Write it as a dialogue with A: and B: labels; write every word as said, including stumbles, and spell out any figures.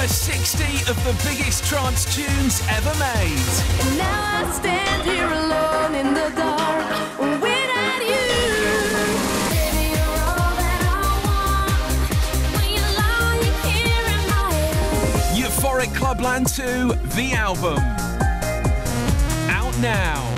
A: over sixty of the biggest trance tunes ever made.
B: And now I stand here alone in the dark without you. Baby, you're all that I want. When you're lying here in my arms.
A: Euphoric Clubland two, the album. Out now.